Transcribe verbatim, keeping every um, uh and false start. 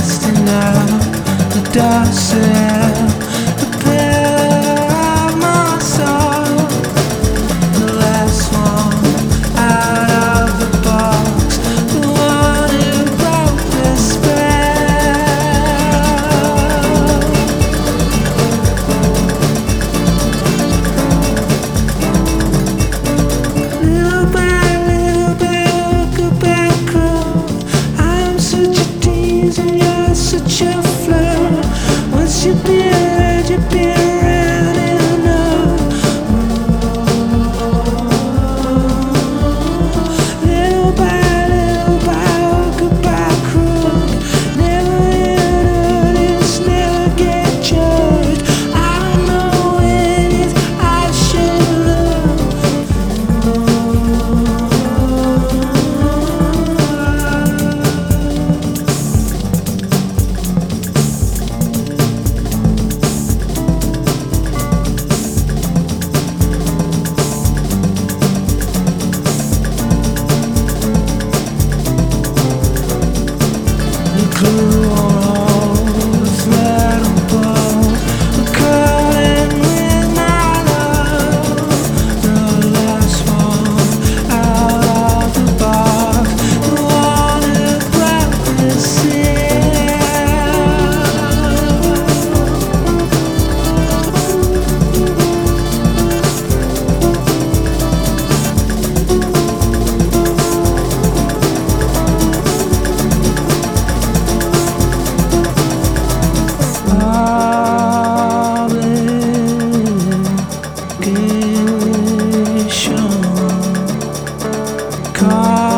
casting out the dust and prepare my soul. The last one out of the box, the one who broke the spell. Little by little bit, goodbye crew. I'm such a tease and you're such a flirt. Once you've been around, you've been around enough. Little by little by, goodbye crew. Never introduce, never get judged. I don't know when it's I should look. The glue on all the thread and bow, the curtain with my love. The last one out of the box, the one who broke the seal. Obligation.